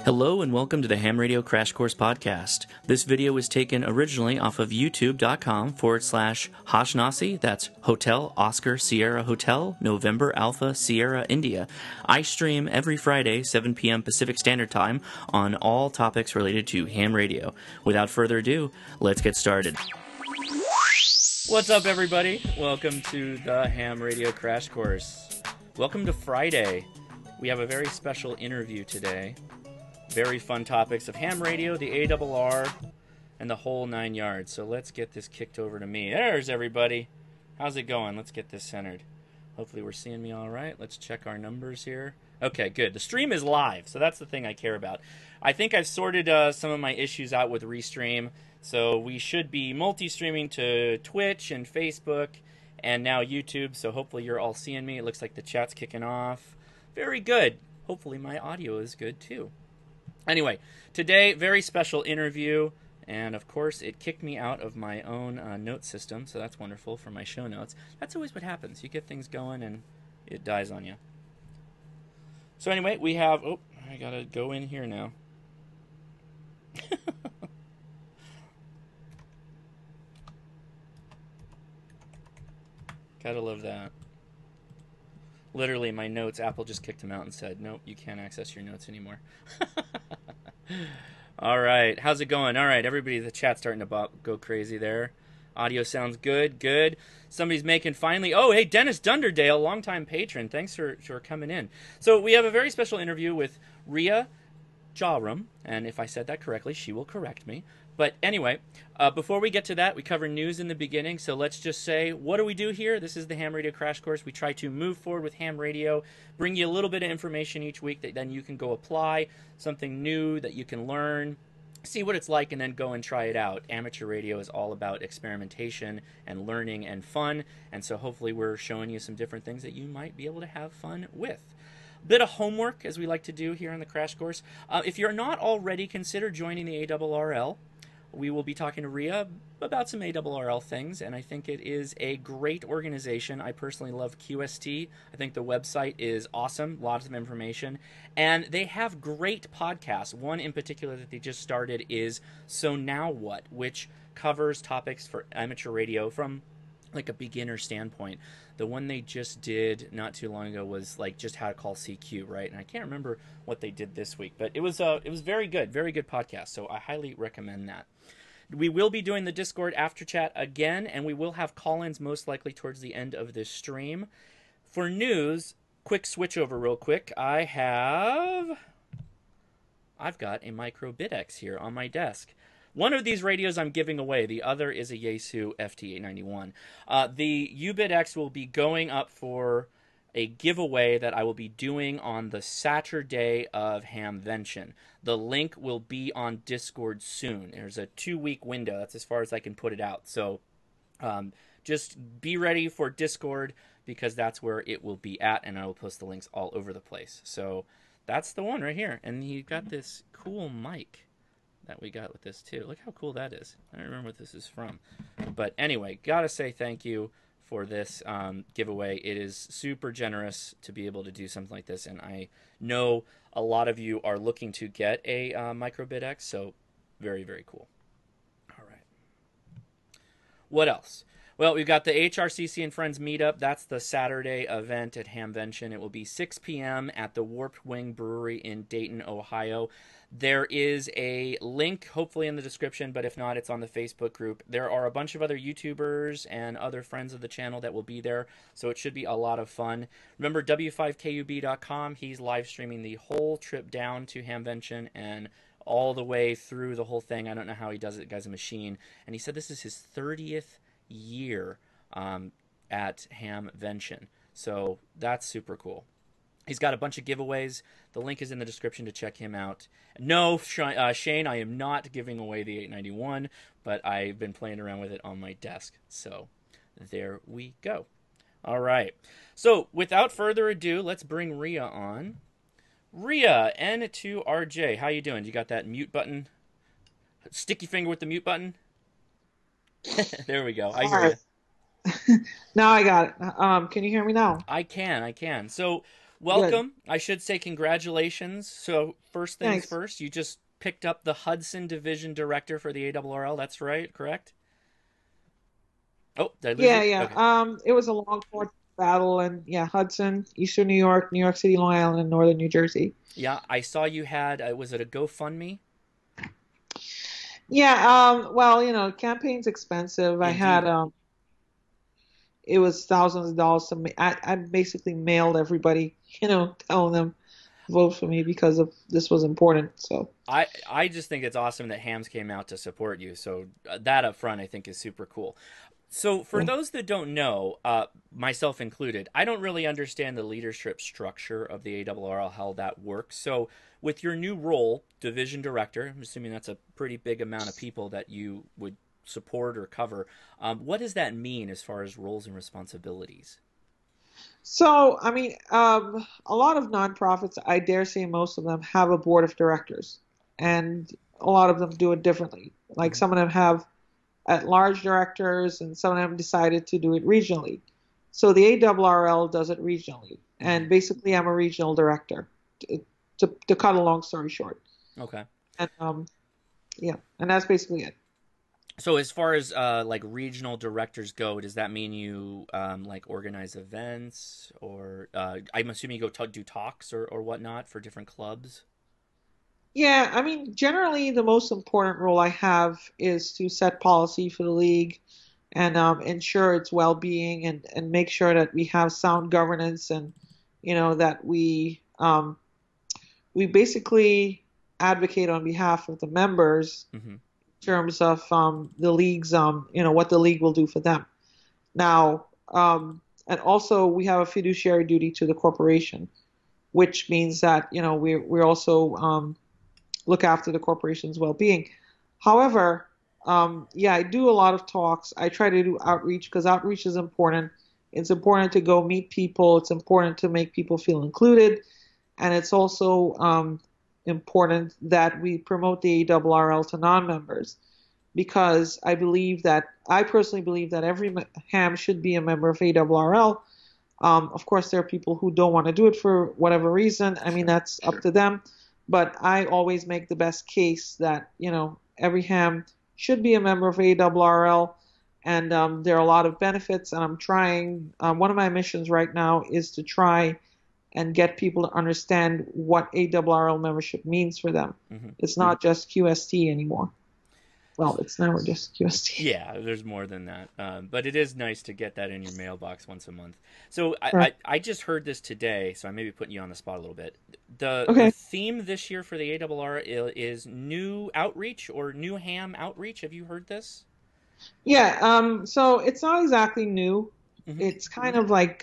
Hello and welcome to the Ham Radio Crash Course Podcast. This video was taken originally off of youtube.com/Hashnasi, that's Hotel Oscar Sierra Hotel, November Alpha Sierra India. I stream every Friday, 7 p.m. Pacific Standard Time, on all topics related to ham radio. Without further ado, let's get started. What's up, everybody? Welcome to the Ham Radio Crash Course. Welcome to Friday. We have a very special interview today. Very fun topics of ham radio, the ARR, and the whole 9 yards. So let's get this kicked over to me. There's everybody. How's it going? Let's get this centered. Hopefully we're seeing me all right. Let's check our numbers here. Okay, good. The stream is live, so that's the thing I care about. I think I've sorted some of my issues out with Restream, so we should be multi-streaming to Twitch and Facebook and now YouTube, so hopefully you're all seeing me. It looks like the chat's kicking off. Very good. Hopefully my audio is good too. Anyway, today, very special interview, and of course, it kicked me out of my own note system, so that's wonderful for my show notes. That's always what happens. You get things going, and it dies on you. So anyway, we have... Oh, I gotta go in here now. Gotta love that. Literally, my notes, Apple just kicked them out and said, nope, you can't access your notes anymore. All right, how's it going? All right, everybody, the chat's starting to go crazy there. Audio sounds good, good. Somebody's making finally... Oh, hey, Dennis Dunderdale, longtime patron. Thanks for coming in. So we have a very special interview with Rhea Jawram, and if I said that correctly, she will correct me. But anyway, before we get to that, we cover news in the beginning, so let's just say, what do we do here? This is the Ham Radio Crash Course. We try to move forward with ham radio, bring you a little bit of information each week that then you can go apply, something new that you can learn, see what it's like, and then go and try it out. Amateur radio is all about experimentation and learning and fun, and so hopefully we're showing you some different things that you might be able to have fun with. Bit of homework, as we like to do here on the Crash Course. If you're not already, consider joining the ARRL. We will be talking to Rhea about some ARRL things, and I think it is a great organization. I personally love QST. I think the website is awesome, lots of information, and they have great podcasts. One in particular that they just started is So Now What, which covers topics for amateur radio from like a beginner standpoint. The one they just did not too long ago was like just how to call CQ, right? And I can't remember what they did this week, but it was very good podcast. So I highly recommend that. We will be doing the Discord after chat again, and we will have call-ins most likely towards the end of this stream. For news, quick switch over real quick. I've got a Micro BitX here on my desk. One of these radios I'm giving away. The other is a Yaesu FT891. The UBitX will be going up for a giveaway that I will be doing on the Saturday of Hamvention. The link will be on Discord soon. There's a 2-week window. That's as far as I can put it out. So just be ready for Discord because that's where it will be at, and I will post the links all over the place. So that's the one right here. And you got this cool mic that we got with this too. Look how cool that is. I don't remember what this is from. But anyway, gotta say thank you for this giveaway. It is super generous to be able to do something like this, and I know a lot of you are looking to get a Micro BitX, so very, very cool. All right. What else? Well, we've got the HRCC and Friends meetup. That's the Saturday event at Hamvention. It will be 6 p.m. at the Warped Wing Brewery in Dayton, Ohio. There is a link, hopefully in the description, but if not, it's on the Facebook group. There are a bunch of other YouTubers and other friends of the channel that will be there, so it should be a lot of fun. Remember, W5KUB.com, he's live streaming the whole trip down to Hamvention and all the way through the whole thing. I don't know how he does it, the guy's a machine. And he said this is his 30th year at Hamvention, so that's super cool. He's got a bunch of giveaways. The link is in the description to check him out. No, Shane, I am not giving away the 891, but I've been playing around with it on my desk. So there we go. All right. So without further ado, let's bring Rhea on. Rhea, N2RJ, how you doing? You got that mute button? Sticky finger with the mute button? There we go. I hear you. Now I got it. Can you hear me now? I can. So Good. welcome. I should say congratulations. So first things Thanks. first, you just picked up the Hudson Division Director for the ARRL. That's right, correct? Oh, did I lose Yeah, you? yeah. Okay. It was a long fought battle, and yeah, Hudson, Eastern New York, New York City, Long Island, and Northern New Jersey. Yeah, I saw you had, was it a GoFundMe? Yeah. Well, campaign's expensive. I had Indeed. it was thousands of dollars to me. I basically mailed everybody, telling them vote for me because of this was important. So. I just think it's awesome that Hams came out to support you. So that up front, I think, is super cool. So, for Yeah. those that don't know, myself included, I don't really understand the leadership structure of the ARRL, how that works. So, with your new role, division director, I'm assuming that's a pretty big amount of people that you would support or cover. What does that mean as far as roles and responsibilities? So, I mean, a lot of nonprofits, I dare say most of them have a board of directors, and a lot of them do it differently. Like Hmm. some of them have at-large directors, and some of them decided to do it regionally. So the ARRL does it regionally, Hmm. and basically, I'm a regional director. To, to cut a long story short, Okay. and yeah, and that's basically it. So as far as like regional directors go, does that mean you like organize events, or I'm assuming you go do talks or whatnot for different clubs? Yeah, I mean, generally, the most important role I have is to set policy for the league and ensure its well-being and make sure that we have sound governance and, that we basically advocate on behalf of the members Hmm. in terms of the league's, what the league will do for them. Now, and also we have a fiduciary duty to the corporation, which means that, we're also look after the corporation's well-being. However, yeah, I do a lot of talks. I try to do outreach because outreach is important. It's important to go meet people. It's important to make people feel included, and it's also important that we promote the ARRL to non-members because I personally believe that every ham should be a member of ARRL. Of course, there are people who don't want to do it for whatever reason. I mean, Sure. that's up to them. But I always make the best case that, every ham should be a member of ARRL. And there are a lot of benefits. And I'm trying, one of my missions right now is to try and get people to understand what ARRL membership means for them. Hmm. It's not just QST anymore. Well, it's never just QST. Yeah, there's more than that, but it is nice to get that in your mailbox once a month. So I, Right. I, I just heard this today, so I may be putting you on the spot a little bit. The Okay. theme this year for the ARR is new outreach or new ham outreach. Have you heard this? Yeah. So it's not exactly new. Hmm. It's kind of like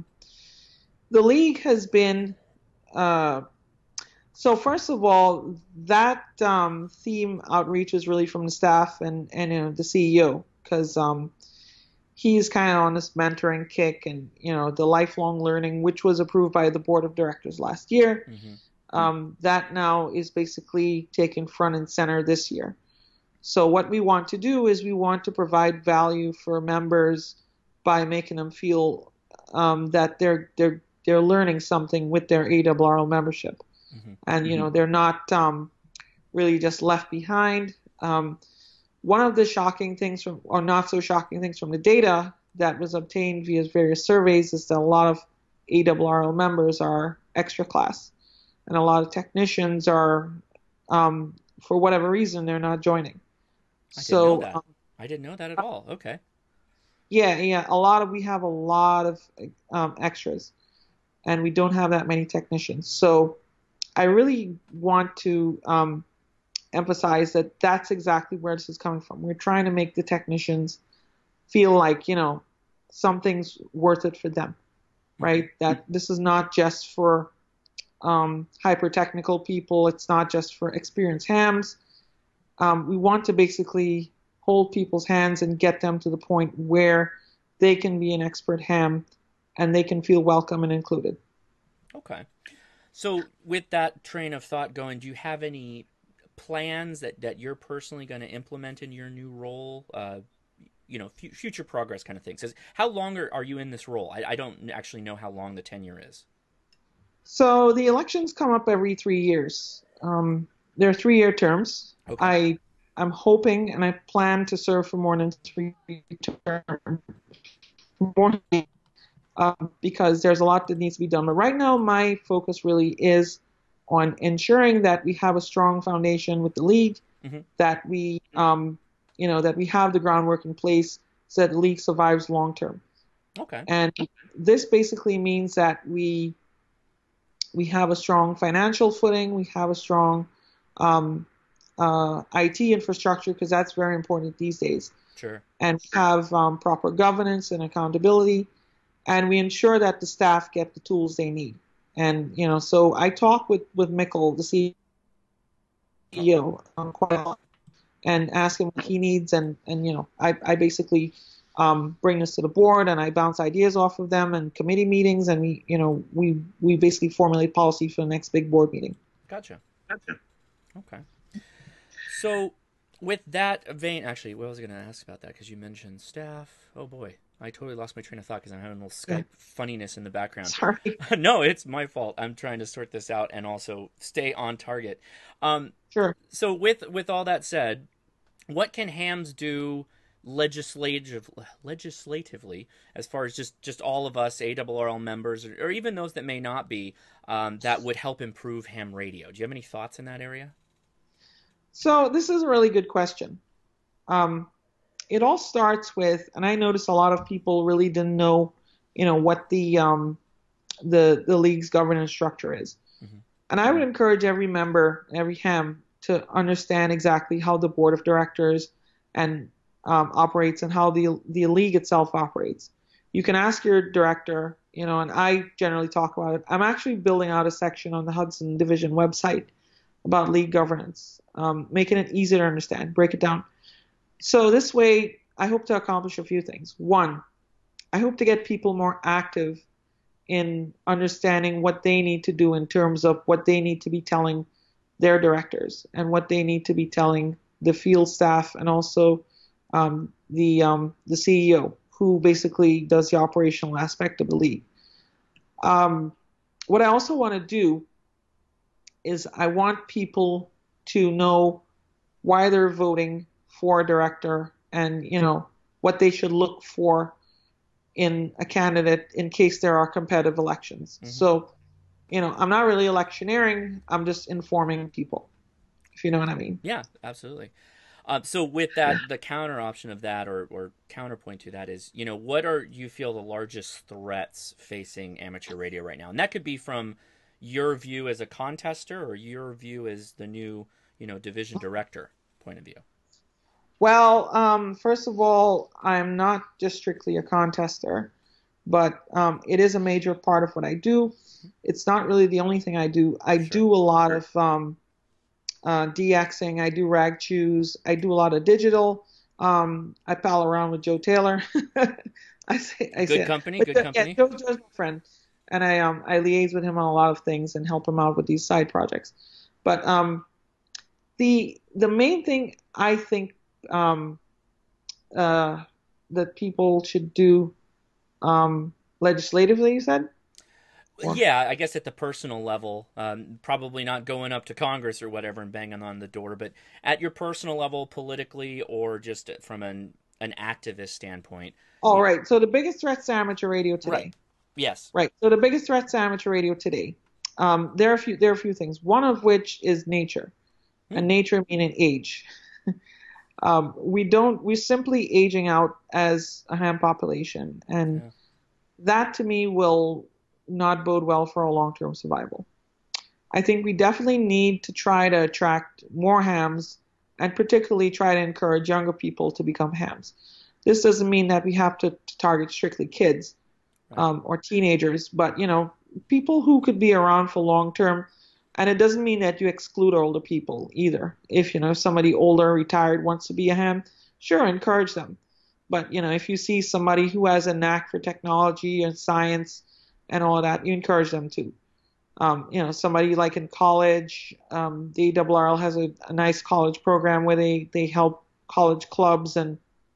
the league has been uh, so first of all that theme outreach is really from the staff and the CEO because he's kind of on this mentoring kick and the lifelong learning which was approved by the board of directors last year Hmm. that now is basically taken front and center this year. So what we want to do is we want to provide value for members by making them feel that they're learning something with their ARRL membership, Hmm. and they're not really just left behind. One of the shocking things from, or not so shocking things from the data that was obtained via various surveys is that a lot of ARRL members are extra class, and a lot of technicians are, for whatever reason, they're not joining. I didn't know So that. I didn't know that at all. Okay. yeah, yeah, we have a lot of extras, and we don't have that many technicians. So I really want to emphasize that that's exactly where this is coming from. We're trying to make the technicians feel like something's worth it for them, Hmm. right? That this is not just for hyper technical people. It's not just for experienced hams. We want to basically hold people's hands and get them to the point where they can be an expert ham and they can feel welcome and included. Okay. So with that train of thought going, do you have any plans that you're personally going to implement in your new role? Future progress kind of things. How long are you in this role? I don't actually know how long the tenure is. So the elections come up every 3 years. They're 3-year terms. Okay. I'm hoping and I plan to serve for more than 3 terms, more because there's a lot that needs to be done. But right now, my focus really is on ensuring that we have a strong foundation with the league, Hmm. that that we have the groundwork in place so that the league survives long term. Okay. And this basically means that we have a strong financial footing, we have a strong um, IT infrastructure because that's very important these days, Sure. and have proper governance and accountability, and we ensure that the staff get the tools they need. And so I talk with Mikkel, the CEO, quite a lot, and ask him what he needs, and I basically bring this to the board, and I bounce ideas off of them and committee meetings, and we basically formulate policy for the next big board meeting. Gotcha. Okay. So, with that vein, actually, what was I going to ask about that? Because you mentioned staff. Oh boy, I totally lost my train of thought because I'm having a little Yeah. Skype funniness in the background. Sorry. No, it's my fault. I'm trying to sort this out and also stay on target. Sure. So, with all that said, what can hams do legislatively, as far as just all of us ARRL members, or even those that may not be, that would help improve ham radio? Do you have any thoughts in that area? So this is a really good question. Um, it all starts with, and I noticed a lot of people really didn't know, what the league's governance structure is. Hmm. And I would encourage every member, every ham, to understand exactly how the board of directors and operates, and how the league itself operates. You can ask your director, and I generally talk about it. I'm actually building out a section on the Hudson Division website about league governance, making it easy to understand, break it down. So this way, I hope to accomplish a few things. One, I hope to get people more active in understanding what they need to do in terms of what they need to be telling their directors, and what they need to be telling the field staff, and also the CEO, who basically does the operational aspect of the league. What I also want to do is I want people to know why they're voting for a director, and what they should look for in a candidate in case there are competitive elections. Hmm. So, I'm not really electioneering, I'm just informing people, if you know what I mean. Yeah, absolutely. So with that, the counter option of that, or counterpoint to that is, what are you feel the largest threats facing amateur radio right now? And that could be from your view as a contester, or your view as the new, division director point of view. Well, first of all, I'm not just strictly a contester, but it is a major part of what I do. It's not really the only thing I do. I Sure. do a lot of DXing. I do rag choose. I do a lot of digital. I pal around with Joe Taylor. I Good say, company, but good yeah, company. Joe's my friend, and I liaise with him on a lot of things and help him out with these side projects. But the main thing I think um, uh, that people should do legislatively, you said? Or, Yeah, I guess at the personal level, probably not going up to Congress or whatever and banging on the door, but at your personal level, politically, or just from an activist standpoint. all You, right. So the biggest threats to amateur radio right. today. Yes. Right. So the biggest threats to amateur radio today. There are a few things. One of which is nature, Hmm. and nature meaning age. We're simply aging out as a ham population, and Yeah. that to me will not bode well for our long-term survival. I think we definitely need to try to attract more hams, and particularly try to encourage younger people to become hams. This doesn't mean that we have to target strictly kids, Right. or teenagers, but people who could be around for long term. And it doesn't mean that you exclude older people either. If somebody older, retired, wants to be a ham, sure, encourage them. But if you see somebody who has a knack for technology and science and all of that, you encourage them to. Somebody like in college, the ARRL has a nice college program where they help college clubs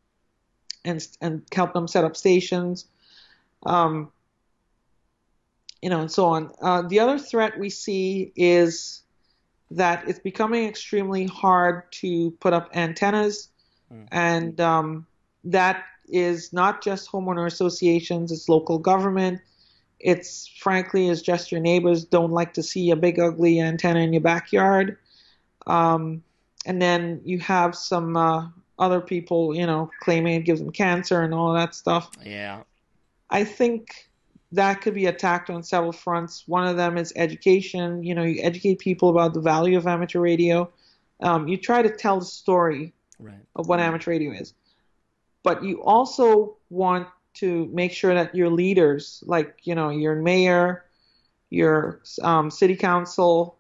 and help them set up stations. Um, and so on. The other threat we see is that it's becoming extremely hard to put up antennas, Mm. and that is not just homeowner associations, it's local government. It's frankly is just your neighbors don't like to see a big ugly antenna in your backyard. Um, and then you have some other people, claiming it gives them cancer and all that stuff. Yeah. I think that could be attacked on several fronts. One of them is education. You educate people about the value of amateur radio. You try to tell the story Right. of what amateur radio is. But you also want to make sure that your leaders, like, your mayor, your city council,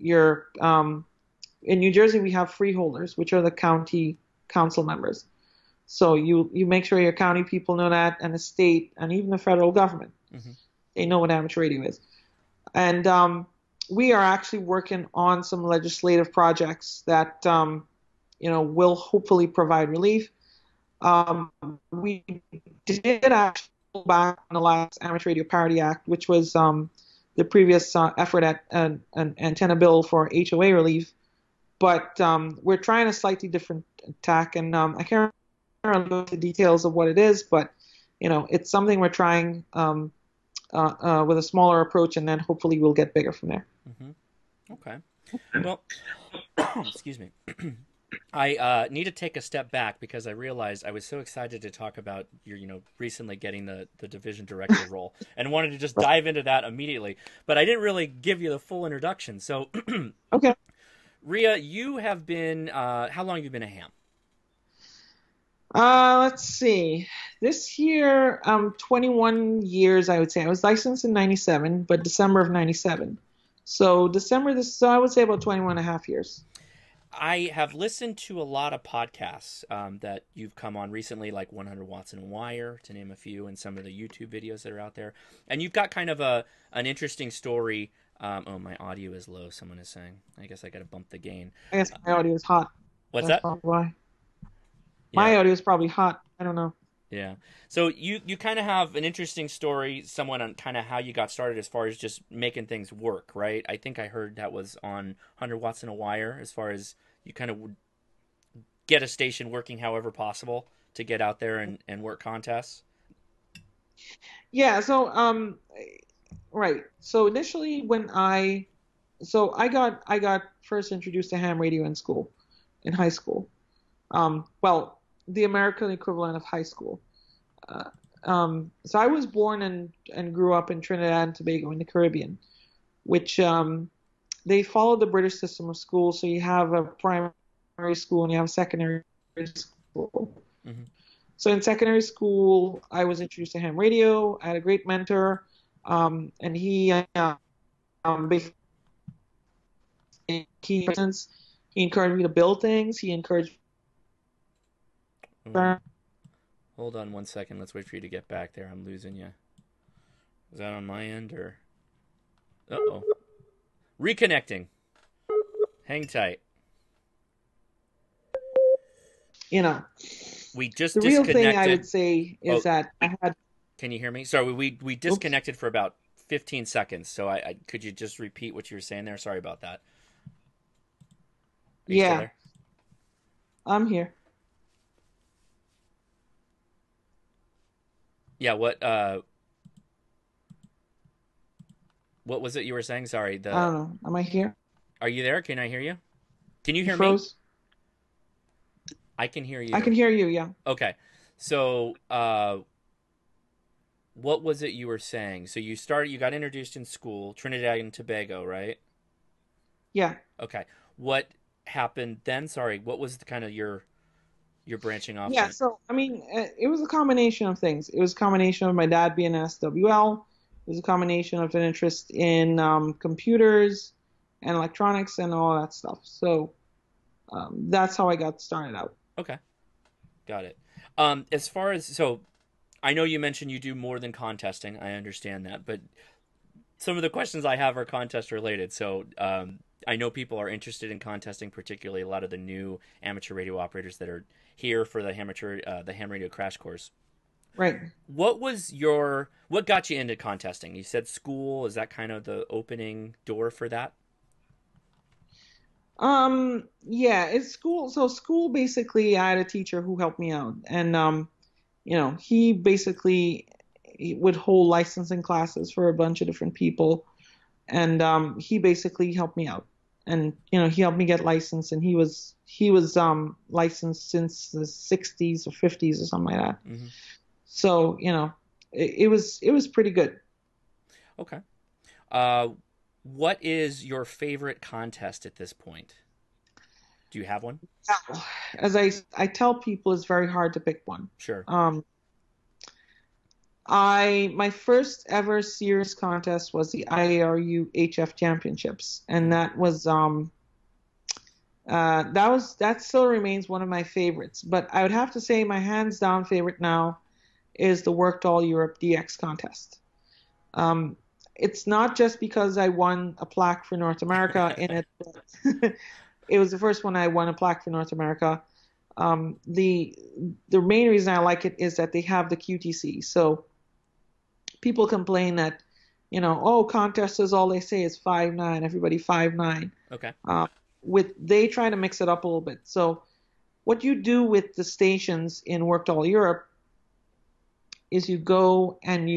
in New Jersey, we have freeholders, which are the county council members. So you make sure your county people know that, and the state, and even the federal government, Mm-hmm. they know what amateur radio is. And we are actually working on some legislative projects that, will hopefully provide relief. We did actually go back on the last Amateur Radio Parity Act, which was the previous effort at an antenna bill for HOA relief. But we're trying a slightly different tack, and I can't remember the details of what it is, but it's something we're trying with a smaller approach, and then hopefully we'll get bigger from there. Mm-hmm. Okay. Well, excuse me. I need to take a step back because I realized I was so excited to talk about your, recently getting the division director role and wanted to just dive into that immediately. But I didn't really give you the full introduction. So, Okay. Ria, you have been, how long have you been a ham? Let's see. This year, 21 years, I would say. I was licensed in 97, but December of 97. So so I would say about 21 and a half years. I have listened to a lot of podcasts that you've come on recently, like 100 Watts and a Wire, to name a few, and some of the YouTube videos that are out there. And you've got kind of an interesting story. Oh, my audio is low, someone is saying. I guess I got to bump the gain. I guess my audio is hot. What's That's that? probably why. Yeah. My audio is probably hot. I don't know. Yeah. So you kind of have an interesting story, someone on kind of how you got started as far as just making things work, right? I think I heard that was on 100 Watts and a Wire, as far as you kind of would get a station working however possible to get out there and work contests. Yeah, so right. So initially I got first introduced to ham radio in high school. Well, the American equivalent of high school. So I was born and grew up in Trinidad and Tobago in the Caribbean, which they follow the British system of school. So you have a primary school and you have a secondary school. Mm-hmm. So in secondary school, I was introduced to ham radio. I had a great mentor, and he encouraged me to build things. He encouraged. Hold on one second. Let's wait for you to get back there. I'm losing you. Is that on my end or? Uh-oh. Reconnecting. Hang tight. We just the real disconnected. thing I would say is that I had. Can you hear me? Sorry, we disconnected for about 15 seconds. So I could you just repeat what you were saying there? Sorry about that. Are you still there? I'm here. Yeah, what was it you were saying? Sorry. I don't know. Am I here? Are you there? Can I hear you? Can you hear me? I can hear you. I can hear you, yeah. Okay. So, what was it you were saying? So you got introduced in school, Trinidad and Tobago, right? Yeah. Okay. What happened then? Sorry, what was kind of your branching off? Yeah, so, I mean, it was a combination of things. It was a combination of my dad being an SWL. It was a combination of an interest in computers and electronics and all that stuff. So that's how I got started out. Okay. Got it. As far as, so I know you mentioned you do more than contesting. I understand that, but some of the questions I have are contest related. So I know people are interested in contesting, particularly a lot of the new amateur radio operators that are here for the ham radio crash course. Right. What got you into contesting? You said school. Is that kind of the opening door for that? Yeah, it's school. So school basically, I had a teacher who helped me out, and he basically he would hold licensing classes for a bunch of different people, and he basically helped me out, and he helped me get licensed, and he was licensed since the 60s or 50s or something like that. Hmm. So it was pretty good. Okay. Uh, what is your favorite contest at this point? Do you have one? Now, as I tell people, it's very hard to pick one. Sure. Um, I my first ever serious contest was the IARU HF Championships, and Hmm. that still remains one of my favorites. But I would have to say my hands down favorite now is the Worked All Europe DX contest. Um, it's not just because I won a plaque for North America in it. But it was the first one I won a plaque for North America. The main reason I like it is that they have the QTC. So people complain that, oh, contesters all they say is 5'9", everybody 5'9". Okay. With they try to mix it up a little bit. So what you do with the stations in Worked All Europe is you go and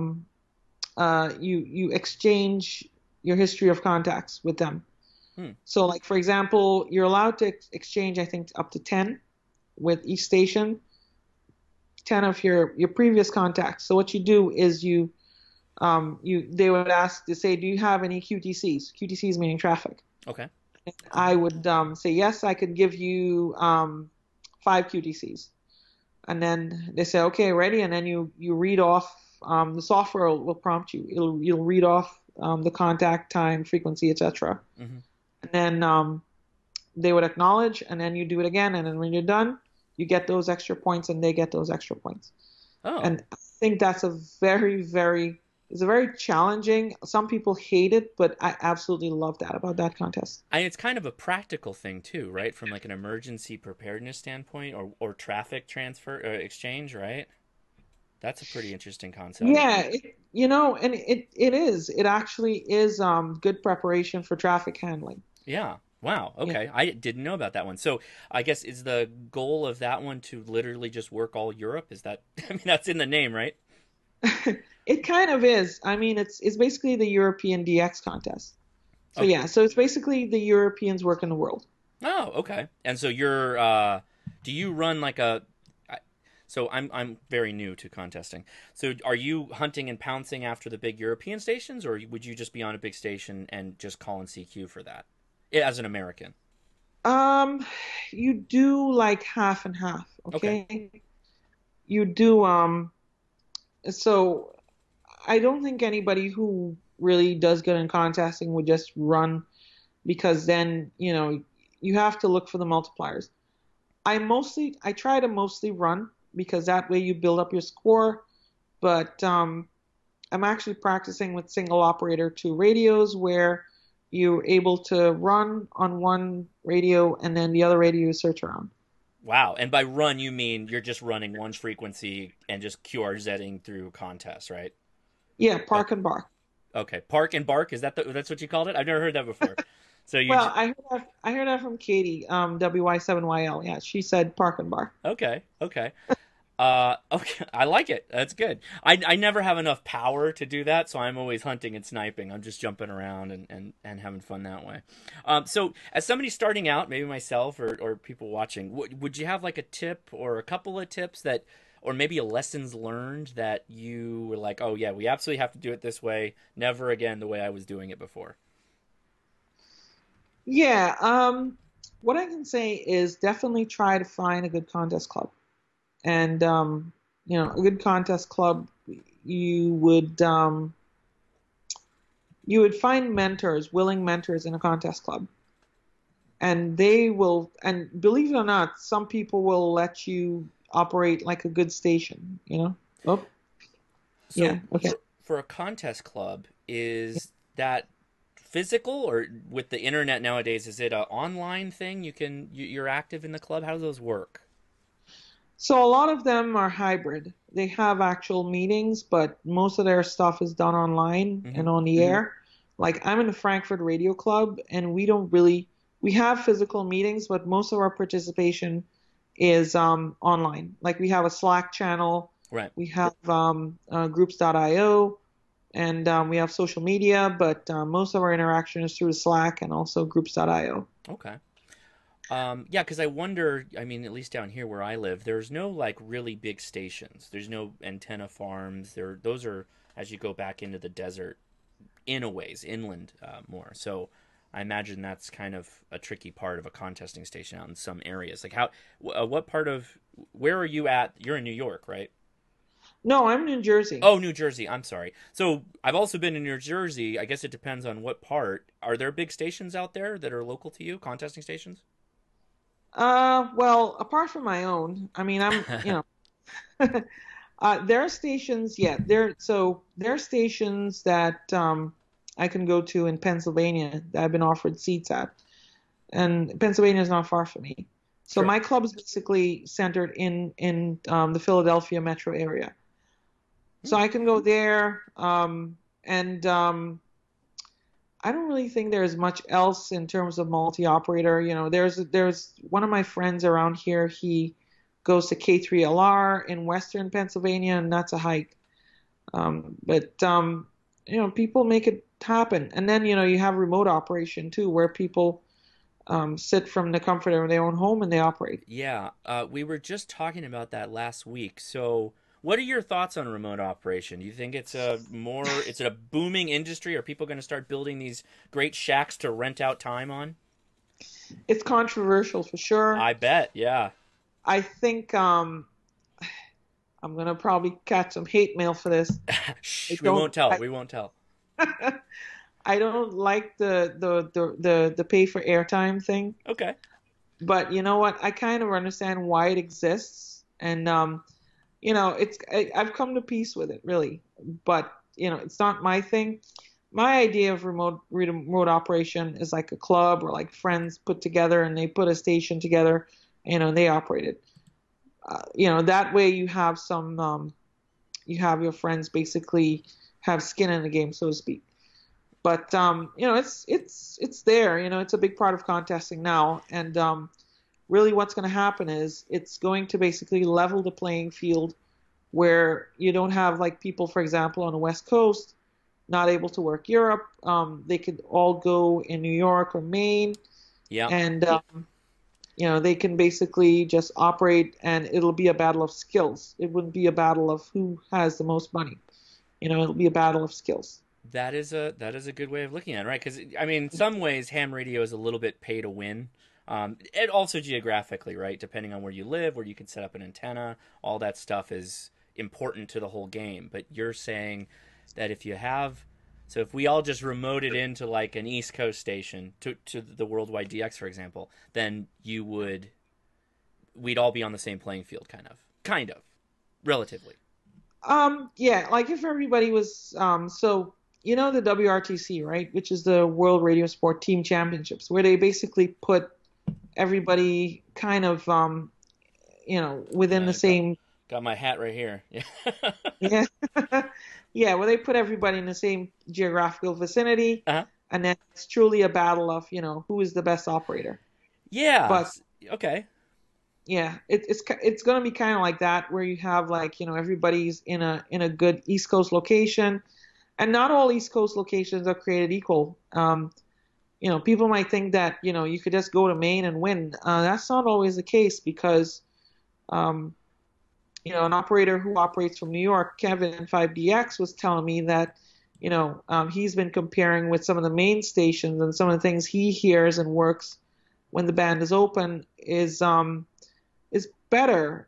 you exchange your history of contacts with them. Hmm. So like for example, you're allowed to exchange I think up to 10 with each station, 10 of your previous contacts. So what you do is they would ask to say, do you have any QTCs? QTCs meaning traffic. Okay. I would say yes, I could give you 5 QTCs, and then they say okay, ready, and then you read off. The software will prompt you. You'll read off the contact time, frequency, etc. Hmm. And then they would acknowledge, and then you do it again, and then when you're done, you get those extra points, and they get those extra points. Oh, And I think that's it's a very challenging. Some people hate it, but I absolutely love that about that contest. and it's kind of a practical thing too, right? From like an emergency preparedness standpoint, or traffic transfer exchange, right? That's a pretty interesting concept. Yeah, and it is. It actually is good preparation for traffic handling. Yeah. Wow. Yeah. Okay. I didn't know about that one. So I guess is the goal of that one to literally just work all Europe? Is that? I mean, that's in the name, right? It kind of is. I mean, it's basically the European DX contest. So Okay. yeah, so it's basically the Europeans work in the world. Oh, okay. And so you're do you run like a so I'm very new to contesting. So are you hunting and pouncing after the big European stations, or would you just be on a big station and just call in CQ for that? As an American. Um, you do like half and half, Okay. okay? You do so I don't think anybody who really does good in contesting would just run because then, you have to look for the multipliers. I try to mostly run because that way you build up your score, but I'm actually practicing with single operator 2 radios where you're able to run on one radio and then the other radio you search around. Wow. And by run you mean you're just running one frequency and just QRZing through contests, right? Yeah, Okay. park and bark. Okay. Park and bark, is that's what you called it? I've never heard that before. So Well, I heard that from Katie, WY7YL. Yeah, she said park and bark. okay. Okay. Okay, I like it. That's good. I never have enough power to do that, so I'm always hunting and sniping. I'm just jumping around and having fun that way. So as somebody starting out, maybe myself or people watching, would you have like a tip or a couple of tips that, or maybe a lessons learned that you were like, oh yeah, we absolutely have to do it this way, never again the way I was doing it before. Yeah, what I can say is definitely try to find a good contest club. And a good contest club, you would um, you would find mentors, willing mentors in a contest club, and they will. And believe it or not, some people will let you operate like a good station. Oh, So yeah, okay. for a contest club, is that physical, or with the internet nowadays, is it an online thing? You're active in the club. How does those work? So a lot of them are hybrid. They have actual meetings, but most of their stuff is done online Hmm. and on the air. Like I'm in the Frankfurt Radio Club, and we have physical meetings, but most of our participation is online. Like we have a Slack channel, Right. we have groups.io, and we have social media, but most of our interaction is through Slack and also groups.io. Okay. Yeah, because I wonder. I mean, at least down here where I live, there's no like really big stations. There's no antenna farms. Those are as you go back into the desert, in a ways, inland more. So I imagine that's kind of a tricky part of a contesting station out in some areas. Like what part of, where are you at? You're in New York, right? No, I'm in New Jersey. Oh, New Jersey. I'm sorry. So I've also been in New Jersey. I guess it depends on what part. Are there big stations out there that are local to you, contesting stations? Well, apart from my own, I mean, there are stations, yeah, there are stations that I can go to in Pennsylvania that I've been offered seats at, and Pennsylvania is not far from me. So Sure. my club is basically centered in the Philadelphia metro area. So Hmm. I can go there, and I don't really think there's much else in terms of multi-operator. You know, there's one of my friends around here. He goes to K3LR in Western Pennsylvania, and that's a hike. But people make it happen. And then you have remote operation too, where people sit from the comfort of their own home and they operate. Yeah, we were just talking about that last week. So, what are your thoughts on remote operation? Do you think it's a booming industry? Are people going to start building these great shacks to rent out time on? It's controversial for sure. I bet. Yeah. I think I'm gonna probably catch some hate mail for this. I Shh, we don't. won't tell. We won't tell. I don't like the pay for airtime thing, Okay. but you know what? I kind of understand why it exists, and I've come to peace with it really. But it's not my thing. My idea of remote operation is like a club or like friends put together and they put a station together, and they operate it. That way you have your friends basically have skin in the game, so to speak. But it's there. It's a big part of contesting now, and really, what's going to happen is it's going to basically level the playing field, where you don't have like people, for example, on the West Coast not able to work Europe. They could all go in New York or Maine, Yeah. and they can basically just operate, and it'll be a battle of skills. It wouldn't be a battle of who has the most money. It'll be a battle of skills. That is a good way of looking at it, right? Because I mean, in some ways, ham radio is a little bit pay to win. And also geographically, right? Depending on where you live, where you can set up an antenna, all that stuff is important to the whole game. But you're saying that if we all just remoted into like an East Coast station to the Worldwide DX, for example, then we'd all be on the same playing field, kind of, relatively. Yeah, like if everybody was, the WRTC, right, which is the World Radio Sport Team Championships, where they basically put everybody kind of, within Yeah, the I got same, got my hat right here. Yeah. yeah, yeah, where they put everybody in the same geographical vicinity, Uh-huh. and then it's truly a battle of, who is the best operator. Yeah. But Okay. yeah, it's gonna be kind of like that, where you have like, everybody's in a good East Coast location, and not all East Coast locations are created equal. People might think that you could just go to Maine and win. That's not always the case because um, an operator who operates from New York, Kevin 5DX, was telling me that he's been comparing with some of the main stations, and some of the things he hears and works when the band is open is better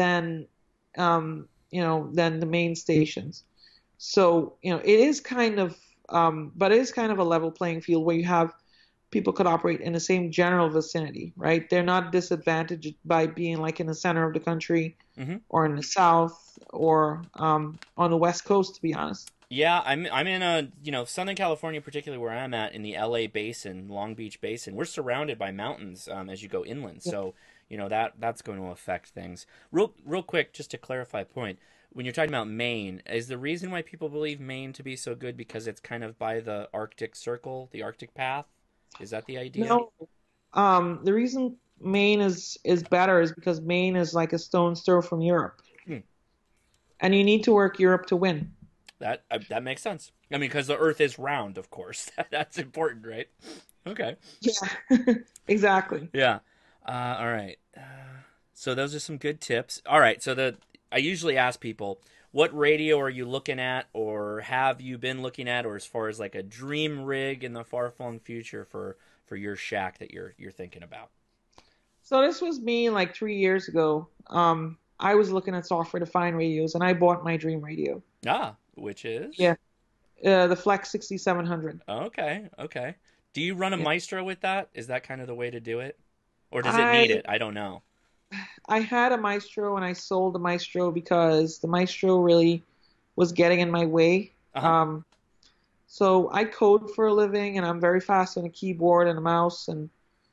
than the main stations. So it is kind of but it is kind of a level playing field where you have people could operate in the same general vicinity, right? They're not disadvantaged by being like in the center of the country Hmm. or in the south or on the west coast, to be honest. Yeah, I'm in a, Southern California, particularly where I'm at in the LA basin, Long Beach basin. We're surrounded by mountains as you go inland. Yeah. So, that's going to affect things. Real quick, just to clarify a point. When you're talking about Maine, is the reason why people believe Maine to be so good because it's kind of by the Arctic Circle, the Arctic Path? Is that the idea? No, the reason Maine is better is because Maine is like a stone's throw from Europe, Hmm. and you need to work Europe to win. That makes sense. I mean, because the Earth is round, of course. That's important, right? Okay. Yeah, exactly. Yeah. All right. So those are some good tips. All right. So I usually ask people, what radio are you looking at, or have you been looking at, or as far as like a dream rig in the far flung future for your shack that you're thinking about? So this was me like 3 years ago. I was looking at software-defined radios, and I bought my dream radio. Which is Yeah, the Flex 6700. okay. Okay. Do you run a Yeah. Maestro with that? Is that kind of the way to do it, or does it need I it? I don't know. I had a Maestro and I sold the Maestro because the Maestro really was getting in my way. Uh huh. Um, so I code for a living, and I'm very fast on a keyboard and a mouse, and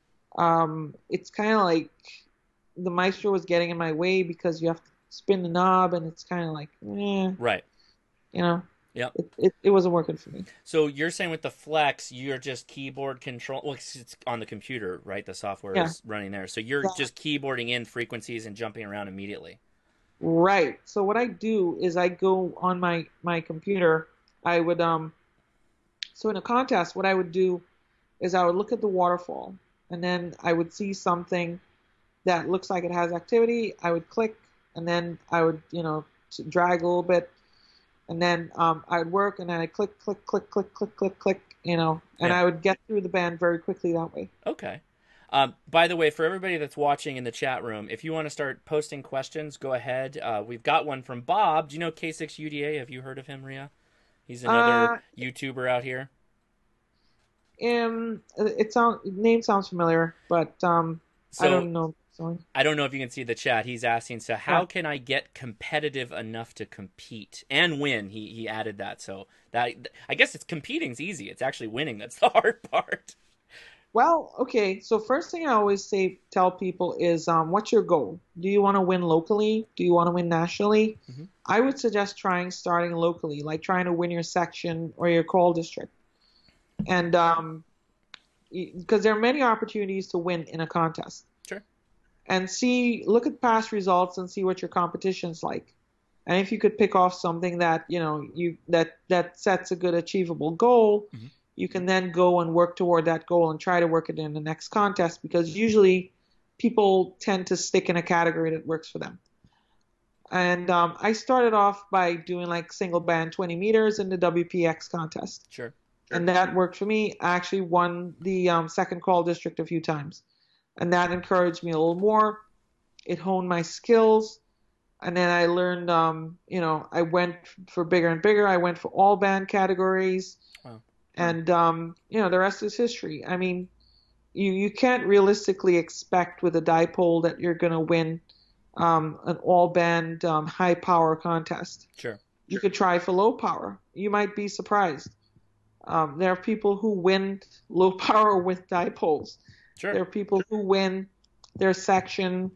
it's kind of like the Maestro was getting in my way because you have to spin the knob, and it's kind of like, Right. you know, Yep. it wasn't working for me. So you're saying with the Flex, you're just keyboard control. Well, it's on the computer, right? The software Yeah, is running there, so you're just keyboarding in frequencies and jumping around immediately. right. So what I do is I go on my computer. I would so in a contest, what I would do is I would look at the waterfall, and then I would see something that looks like it has activity. I would click, and then I would drag a little bit, and then I would work, and then I click, click, click, click, click, click, click, and Yeah. I would get through the band very quickly that way. Okay. By the way, for everybody that's watching in the chat room, if you want to start posting questions, go ahead. We've got one from Bob. Do you know K6UDA? Have you heard of him, Ria? He's another Uh, YouTuber out here. name sounds familiar, but I So don't know. Sorry. I don't know if you can see the chat. He's asking, so Yeah. how can I get competitive enough to compete and win? He added that. So that I guess it's competing's easy. It's actually winning that's the hard part. Well, okay. So first thing I always tell people is, what's your goal? Do you want to win locally? Do you want to win nationally? Hmm. I would suggest starting locally, like trying to win your section or your call district, and because there are many opportunities to win in a contest. Sure. And look at past results and see what your competition's like. And if you could pick off something that that sets a good achievable goal, Hmm. you can then go and work toward that goal and try to work it in the next contest, because usually people tend to stick in a category that works for them. And I started off by doing like single band 20 meters in the WPX contest, Sure. and that worked for me. I actually won the second call district a few times, and that encouraged me a little more. It honed my skills, and then I learned, I went for bigger and bigger. I went for all band categories, Wow. and the rest is history. I mean, you can't realistically expect with a dipole that you're going to win an all band high power contest. Sure. You could try for low power. You might be surprised. There are people who win low power with dipoles. Sure. There are people who win their section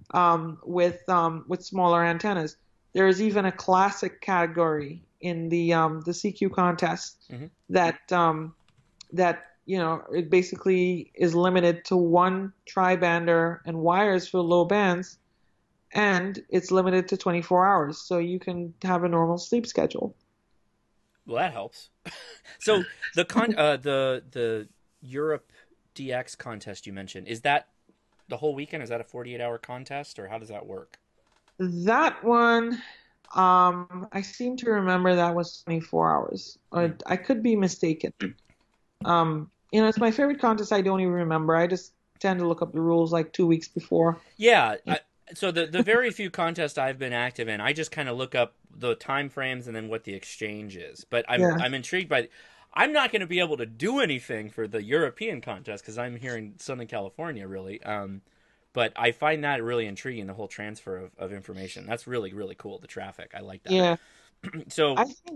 with smaller antennas. There is even a classic category in the CQ contest Hmm. that it basically is limited to one tribander and wires for low bands, and it's limited to 24 hours, so you can have a normal sleep schedule. Well, that helps. So the Europe DX contest you mentioned, is that the whole weekend? Is that a 48-hour contest, or how does that work? That one, I seem to remember that was 24 hours. Hmm. I could be mistaken. It's my favorite contest. I don't even remember. I just tend to look up the rules like 2 weeks before. Yeah. So the very few contests I've been active in, I just kind of look up the time frames and then what the exchange is. But Yeah, I'm intrigued by. I'm not going to be able to do anything for the European contest because I'm here in Southern California, really. But I find that really intriguing, the whole transfer of information. That's really, really cool, the traffic. I like that. yeah. So, I think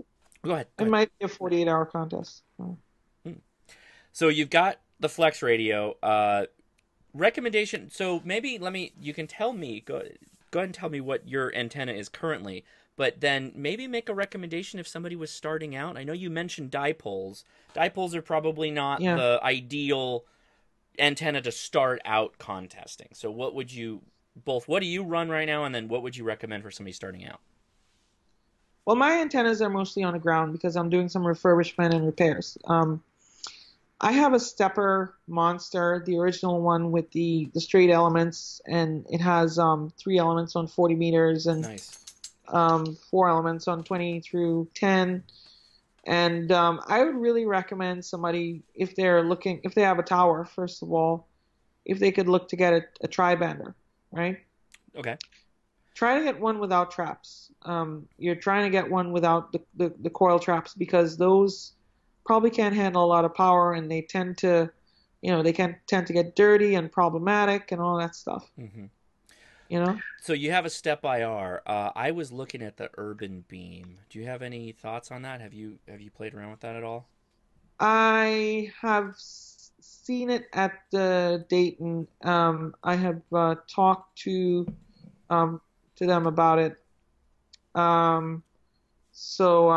Go ahead. Go It ahead. might be a 48-hour contest. Hmm. So you've got the Flex Radio. Recommendation. So maybe you can tell me, go ahead and tell me what your antenna is currently, but then maybe make a recommendation if somebody was starting out. I know you mentioned dipoles. Dipoles are probably not Yeah. the ideal antenna to start out contesting. So what do you run right now, and then what would you recommend for somebody starting out? Well, my antennas are mostly on the ground because I'm doing some refurbishment and repairs. I have a stepper monster, the original one with the straight elements, and it has 3 elements on 40 meters and Nice. 4 elements on 20 through 10. And I would really recommend somebody, if they have a tower, first of all, if they could look to get a tri-bander, right? Okay. Try to get one without traps. You're trying to get one without the coil traps because those probably can't handle a lot of power and they tend to, they can tend to get dirty and problematic and all that stuff, Hmm. you know? So you have a step IR. I was looking at the Urban Beam. Do you have any thoughts on that? Have you played around with that at all? I have seen it at the Dayton. I have talked um, to them about it. Um, so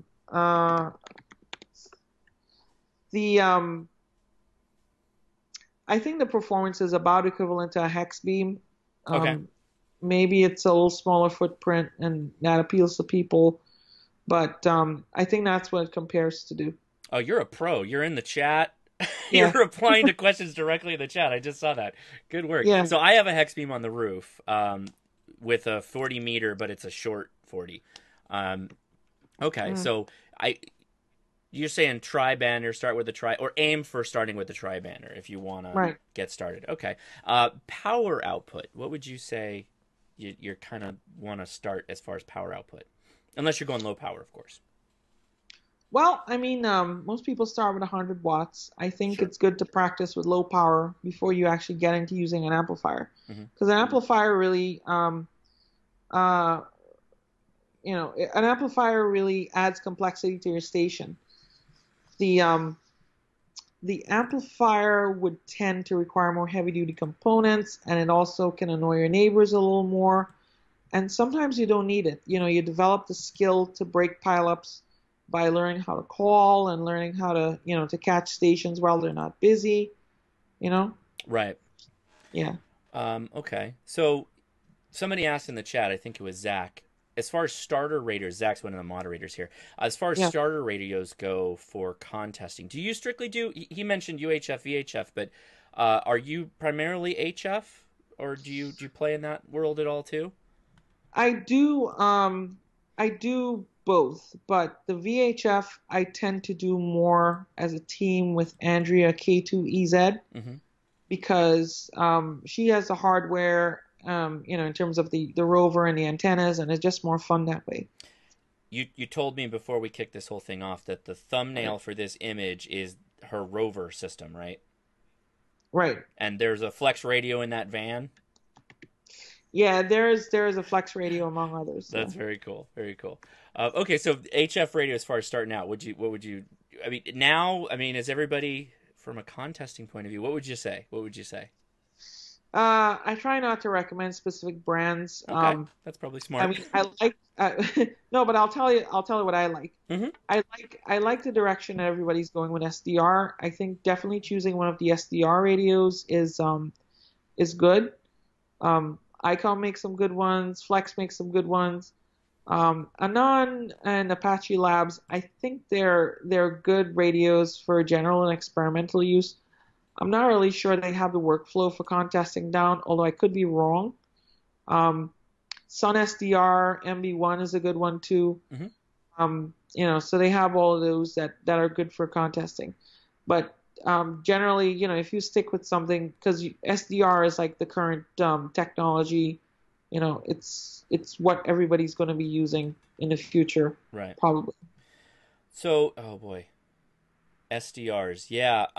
the I think the performance is about equivalent to a hex beam. Okay. Um, Maybe it's a little smaller footprint and that appeals to people, but I think that's what it compares to do. Oh, you're a pro. You're in the chat. You're Yeah, replying to questions directly in the chat. I just saw that. Good work. yeah. So I have a hex beam on the roof with a 40 meter, but it's a short 40. Um, okay, Mm, so I you're saying tri banner, start with a tri, or aim for starting with the tri banner if you want to right. get started. Okay. Power output. What would you say you're kind of want to start as far as power output? Unless you're going low power, of course. Well, I mean, most people start with 100 watts. I think Sure. it's good to practice with low power before you actually get into using an amplifier, Hmm. because an amplifier really, uh, an amplifier really adds complexity to your station. The the amplifier would tend to require more heavy duty components, and it also can annoy your neighbors a little more. And sometimes you don't need it. You develop the skill to break pileups by learning how to call and learning how to catch stations while they're not busy, you know? Right. Yeah. Okay. So somebody asked in the chat, I think it was Zach, as far as starter radios, Zach's one of the moderators here. As far as Yeah. starter radios go for contesting, do you strictly do? He mentioned UHF, VHF, but are you primarily HF, or do you play in that world at all too? I do I do both, but the VHF I tend to do more as a team with Andrea K2EZ Hmm. because she has the hardware in terms of the rover and the antennas, and it's just more fun that way. You told me before we kicked this whole thing off that the Right. thumbnail for this image is her rover system, right? Right. And there's a flex radio in that van. Yeah, there is a flex radio among others. Yeah. That's very cool. Very cool. Okay, so HF radio, as far as starting out, what would you? I mean, now, I mean, is everybody from a contesting point of view? What would you say? What would you say? I try not to recommend specific brands. Okay, that's probably I smart. mean, I like no, but I'll tell you what I like. Hmm. I like the direction that everybody's going with SDR. I think definitely choosing one of the SDR radios is good. ICOM makes some good ones. Flex makes some good ones. Anon and Apache Labs, I think they're good radios for general and experimental use. I'm not really sure they have the workflow for contesting down, although I could be wrong. Um, Sun SDR MB1 is a good one too. Hmm. So they have all of those that are good for contesting. But generally, if you stick with something, because SDR is like the current technology, it's what everybody's going to be using in the future, Right. probably. So, oh boy, SDRs. Yeah.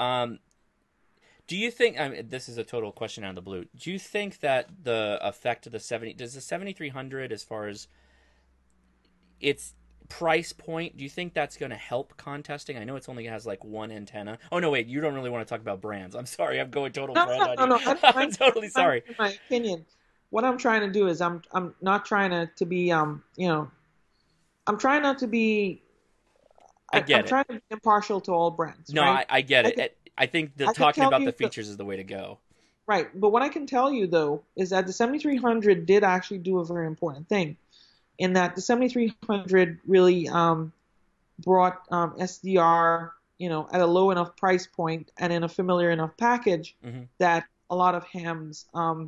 Do you think? I mean, this is a total question out of the blue. Do you think that the effect of the 70 does the 7300 as far as its price point, do you think that's going to help contesting? I know it's only has like one antenna. Oh no, wait, you don't really want to talk about brands. I'm sorry, I'm going total No, brand no, on no, you. no. I'm totally I'm sorry. giving my opinion. What I'm trying to do is I'm not trying to be I'm trying not to be I I'm get it. trying to be impartial to all brands, No, right? I get I could it. I think that I could talking tell about the you the features is the way to go. right, but what I can tell you though is that the 7300 did actually do a very important thing in that the 7300 really brought SDR, at a low enough price point and in a familiar enough package Hmm. that a lot of hams,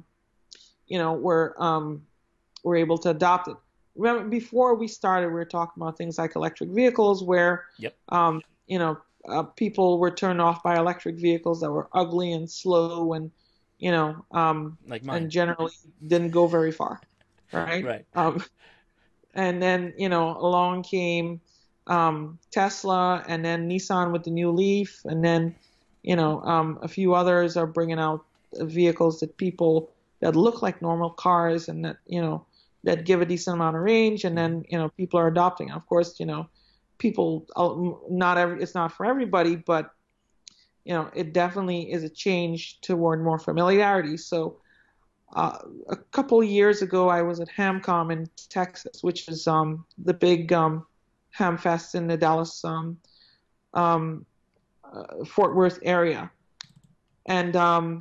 were able to adopt it. Remember, before we started, we were talking about things like electric vehicles, where Yep, um, you know people were turned off by electric vehicles that were ugly and slow and you know like mine. and generally didn't go very far, right? Right. And then along came Tesla, and then Nissan with the new Leaf, and then a few others are bringing out vehicles that look like normal cars and that give a decent amount of range, and Hmm. then people are adopting it. Of course, people not every it's not for everybody, but it definitely is a change toward more familiarity. So a couple of years ago, I was at HamCom in Texas, which is the big ham fest in the Dallas um, Fort Worth area. And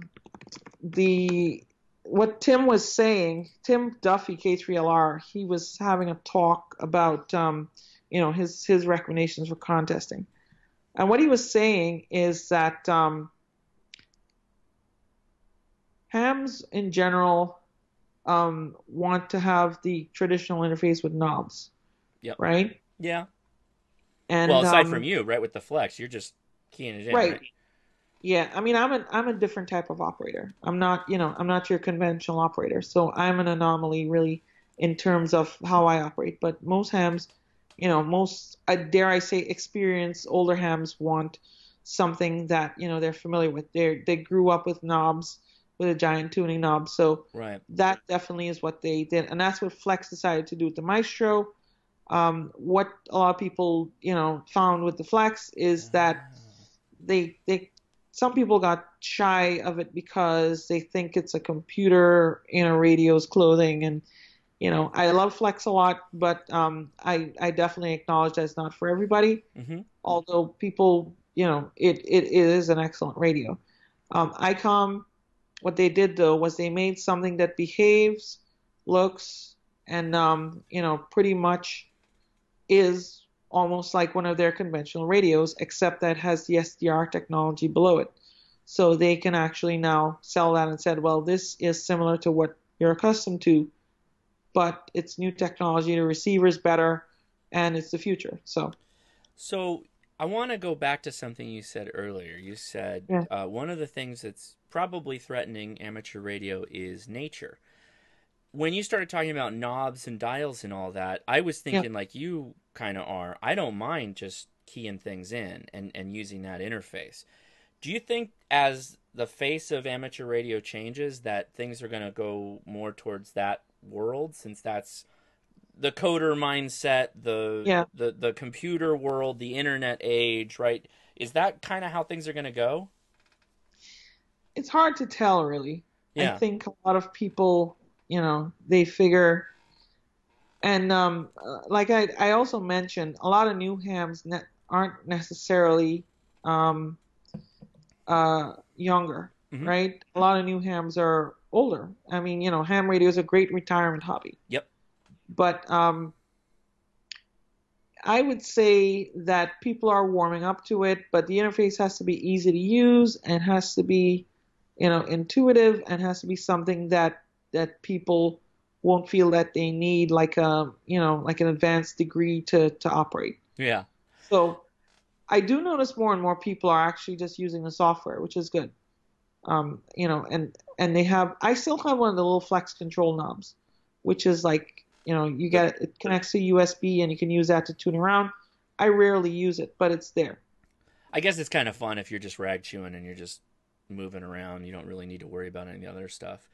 the what Tim was saying, Tim Duffy, K3LR, he was having a talk about his recommendations for contesting. And what he was saying is that hams in general want to have the traditional interface with knobs, Yep. right? Yeah. Well, And aside from you, right, with the flex, you're just keying it in, right, right? yeah. I mean, I'm a different type of operator. I'm not your conventional operator. So I'm an anomaly, really, in terms of how I operate. But most hams, dare I say, experienced older hams want something that they're familiar with. They grew up with knobs, with a giant tuning knob. So Right. that definitely is what they did, and that's what Flex decided to do with the Maestro. What a lot of people, found with the Flex is that they some people got shy of it because they think it's a computer in a radio's clothing, and I love Flex a lot, but I definitely acknowledge that it's not for everybody. Hmm. Although people, it is an excellent radio. ICOM, what they did though was they made something that behaves, looks, and pretty much is almost like one of their conventional radios, except that has the SDR technology below it. So they can actually now sell that and said, well, this is similar to what you're accustomed to, but it's new technology, the receiver's better, and it's the future. So So I want to go back to something you said earlier. You said yeah, one of the things that's probably threatening amateur radio is nature. When you started talking about knobs and dials and all that, I was yeah. thinking like you kind of are. I don't mind just keying things in and using that interface. Do you think as the face of amateur radio changes that things are going to go more towards that world since that's the coder mindset, Yeah, the computer world, the internet age, right? Is that kind of how things are going to go? it's hard to tell really. I Yeah. think a lot of people, they figure, and like I also mentioned, a lot of new hams aren't necessarily um, younger, Hmm. right? A lot of new hams are older. I mean, ham radio is a great retirement hobby, Yep. but I would say that people are warming up to it, but the interface has to be easy to use and has to be, intuitive and has to be something that people won't feel that they need like like an advanced degree to operate. Yeah. So I do notice more and more people are actually just using the software, which is good. And I still have one of the little flex control knobs, which is like, The it connects to USB and you can use that to tune around. I rarely use it, but it's there. I guess it's kind of fun if you're just rag chewing and you're just moving around. You don't really need to worry about any other stuff.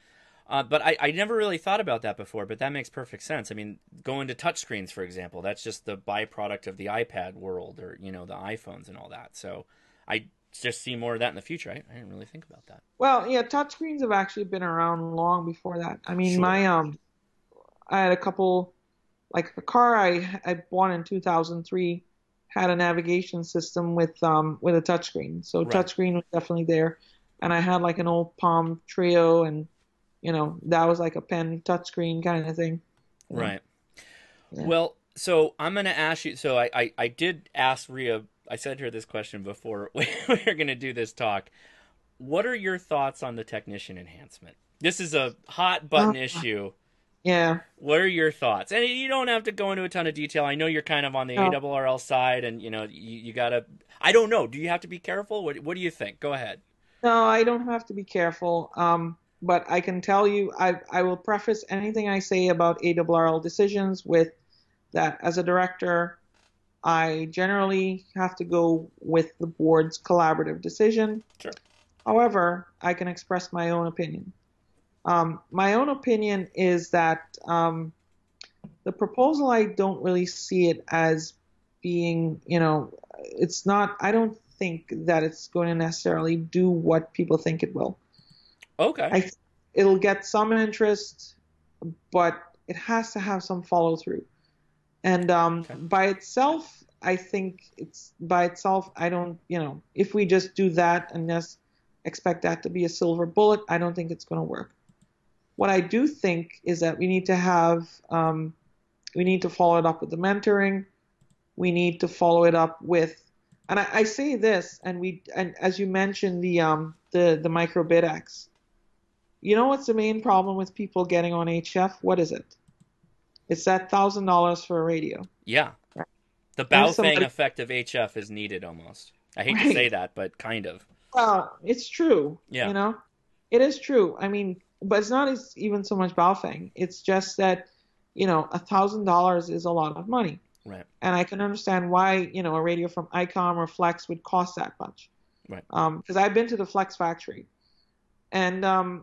But I never really thought about that before, but that makes perfect sense. I mean, going to touchscreens, for example, that's just the byproduct of the iPad world or, the iPhones and all that. So I just see more of that in the future. I didn't really think about that. Well, yeah, touchscreens have actually been around long before that. I mean, Sure. I had a couple, like a car I bought in 2003 had a navigation system with a touchscreen. So Right. touchscreen was definitely there. And I had like an old Palm Treo, and that was like a pen touchscreen kind of thing. You know. Right. Yeah. Well, so I'm going to ask you. So I did ask Rhea, I said to her this question before we were going to do this talk. What are your thoughts on the technician enhancement? This is a hot Uh, button issue. yeah. What are your thoughts? And you don't have to go into a ton of detail. I know you're kind of on the No, ARRL side, and you gotta. I don't know. Do you have to be careful? What do you think? Go ahead. no, I don't have to be careful. But I can tell you, I will preface anything I say about ARRL decisions with that as a director, I generally have to go with the board's collaborative decision. Sure. However, I can express my own opinion. My own opinion is that the proposal, I don't really see it as being, it's not, I don't think that it's going to necessarily do what people think it will. Okay. I think it'll get some interest, but it has to have some follow through. And Okay. by itself, I think it's by itself. I don't, if we just do that and just expect that to be a silver bullet, I don't think it's going to work. What I do think is that we need to follow it up with the mentoring. We need to follow it up with, and I say this, and as you mentioned the micro BitX. You know what's the main problem with people getting on HF? What is it? It's that $1,000 for a radio. Yeah. Right? The And if Baofeng somebody, effect of HF is needed almost. I hate to say right? that, but kind of. Well, it's true. Yeah. It is true. I mean, but it's not even so much Baofeng. It's just that, $1,000 is a lot of money, Right. and I can understand why, a radio from ICOM or Flex would cost that much. Right. Because I've been to the Flex factory, and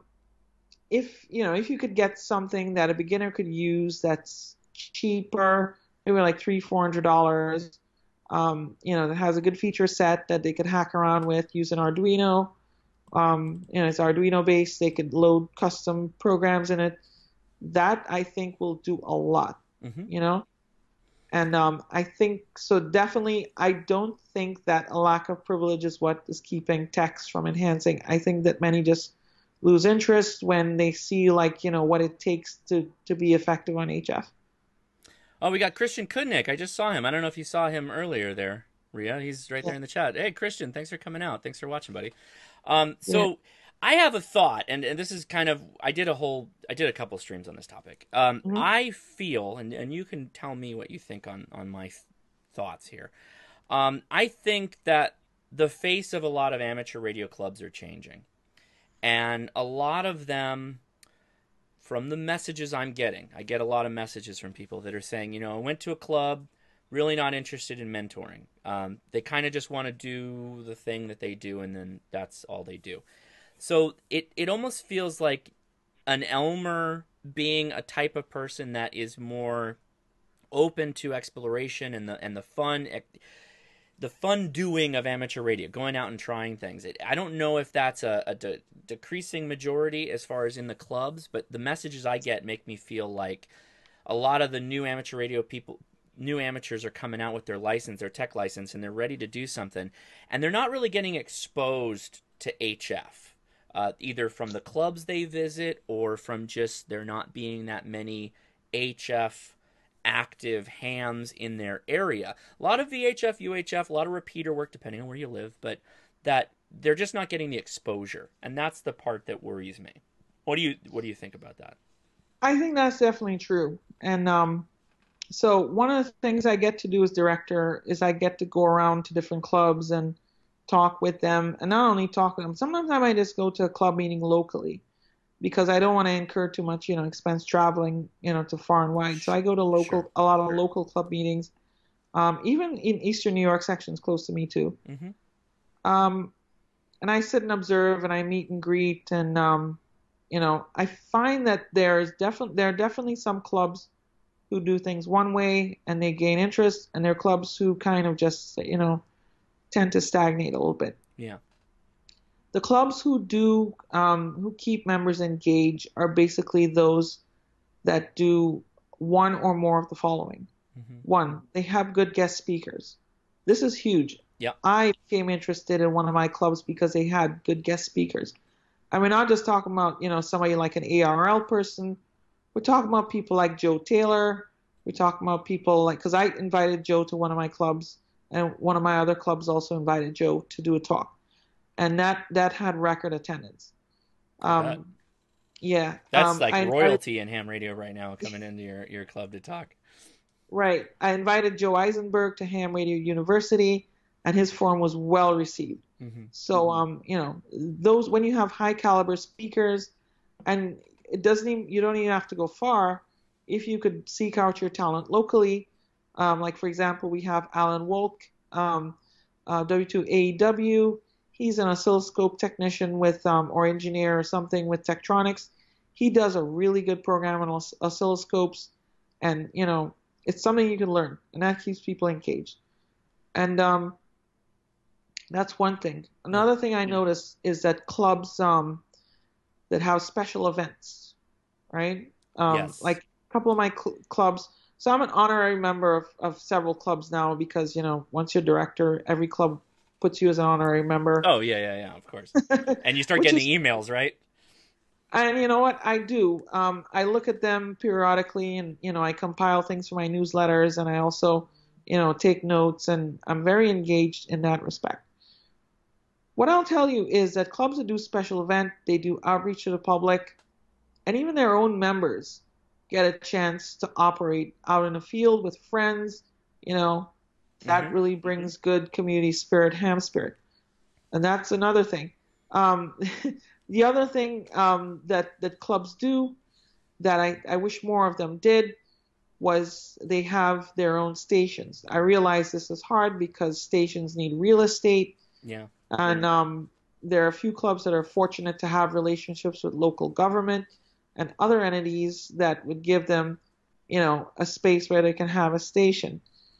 if you could get something that a beginner could use that's cheaper, maybe like $300-400, that has a good feature set that they could hack around with using Arduino. It's Arduino based. They could load custom programs in it. That I think will do a lot, Mm-hmm. And I think so. Definitely, I don't think that a lack of privilege is what is keeping techs from enhancing. I think that many just lose interest when they see what it takes to be effective on HF. Oh, we got Christian Kudnick. I just saw him. I don't know if you saw him earlier there, Ria. He's right Yeah, there in the chat. Hey, Christian, thanks for coming out. Thanks for watching, buddy. yeah. So I have a thought, and this is kind of I did a couple streams on this topic. Mhm. I feel, and you can tell me what you think on my thoughts here. I think that the face of a lot of amateur radio clubs are changing, and a lot of them, from the messages I'm getting, I get a lot of messages from people that are saying, I went to a club, really not interested in mentoring. They kind of just want to do the thing that they do, and then that's all they do. So it almost feels like an Elmer being a type of person that is more open to exploration and the fun doing of amateur radio, going out and trying things. I don't know if that's a decreasing majority as far as in the clubs, but the messages I get make me feel like a lot of the new amateur radio people, new amateurs are coming out with their license, their tech license, and they're ready to do something, and they're not really getting exposed to HF, either from the clubs they visit or from just there not being that many HF active hams in their area. A lot of VHF, UHF, a lot of repeater work depending on where you live, but that they're just not getting the exposure, and that's the part that worries me. What do you think about that? I think that's definitely true. And so one of the things I get to do as director is I get to go around to different clubs and talk with them, and not only talk with them. Sometimes I might just go to a club meeting locally because I don't want to incur too much, expense traveling, to far and wide. So I go to Sure. a lot of local club meetings, even in Eastern New York sections close to me too. Mm-hmm. Um, and I sit and observe, and I meet and greet, and I find that there are definitely some clubs who do things one way and they gain interest, and there are clubs who kind of just, tend to stagnate a little bit. Yeah. The clubs who keep members engaged are basically those that do one or more of the following. Mm-hmm. One, they have good guest speakers. This is huge. Yeah. I became interested in one of my clubs because they had good guest speakers. I mean, I'm just talking about, somebody like an ARL person. We're talking about people like Joe Taylor. We're talking about people like, because I invited Joe to one of my clubs, and one of my other clubs also invited Joe to do a talk, and that had record attendance. Yeah. That's like royalty in ham radio right now, coming into your club to talk. Right. I invited Joe Eisenberg to Ham Radio University, and his forum was well received. Mm-hmm. So, those, when you have high caliber speakers, and you don't even have to go far. If you could seek out your talent locally, like for example, we have Alan Wolk, W2AEW. He's an oscilloscope technician with, or engineer or something with Tektronix. He does a really good program on oscilloscopes, and it's something you can learn, and that keeps people engaged. And that's one thing. Another thing I noticed is that clubs that have special events, right? Yes. Like a couple of my clubs. So I'm an honorary member of several clubs now because, once you're director, every club puts you as an honorary member. Oh, yeah, of course. And you start getting the emails, right? And you know what? I do. I look at them periodically, and, I compile things for my newsletters, and I also, take notes, and I'm very engaged in that respect. What I'll tell you is that clubs that do special event, they do outreach to the public, and even their own members get a chance to operate out in the field with friends, that really brings good community spirit, ham spirit. And that's another thing. The other thing that clubs do that I wish more of them did was they have their own stations. I realize this is hard because stations need real estate. Yeah. And there are a few clubs that are fortunate to have relationships with local government and other entities that would give them, a space where they can have a station,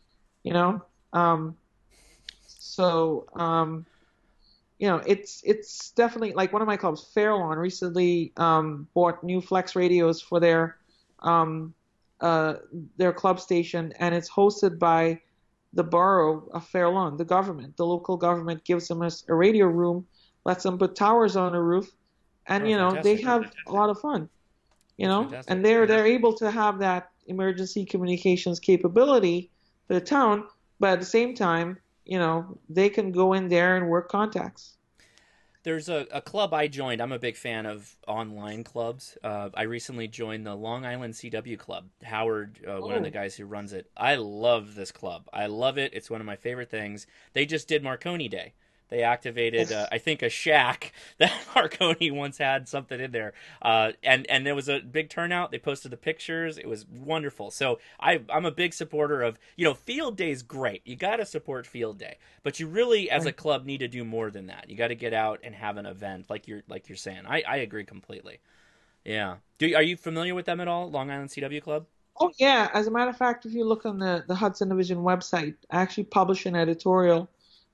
it's definitely like one of my clubs, Fairlawn, recently bought new Flex radios for their club station, and it's hosted by the borough of Fairlawn, the government. The local government gives them a radio room, lets them put towers on the roof, and they have a lot of fun. And they're able to have that emergency communications capability for the town, but at the same time, they can go in there and work contacts. There's a club I joined. I'm a big fan of online clubs. I recently joined the Long Island CW Club. Howard, one of the guys who runs it. I love this club. I love it. It's one of my favorite things. They just did Marconi Day. They activated, I think, a shack that Marconi once had something in there. And there was a big turnout. They posted the pictures. It was wonderful. So I'm a big supporter of, Field Day's great. You got to support Field Day. But you really, as a club, need to do more than that. You got to get out and have an event like you're saying. I agree completely. Yeah. Are you familiar with them at all, Long Island CW Club? Oh, yeah. As a matter of fact, if you look on the Hudson Division website, I actually published an editorial.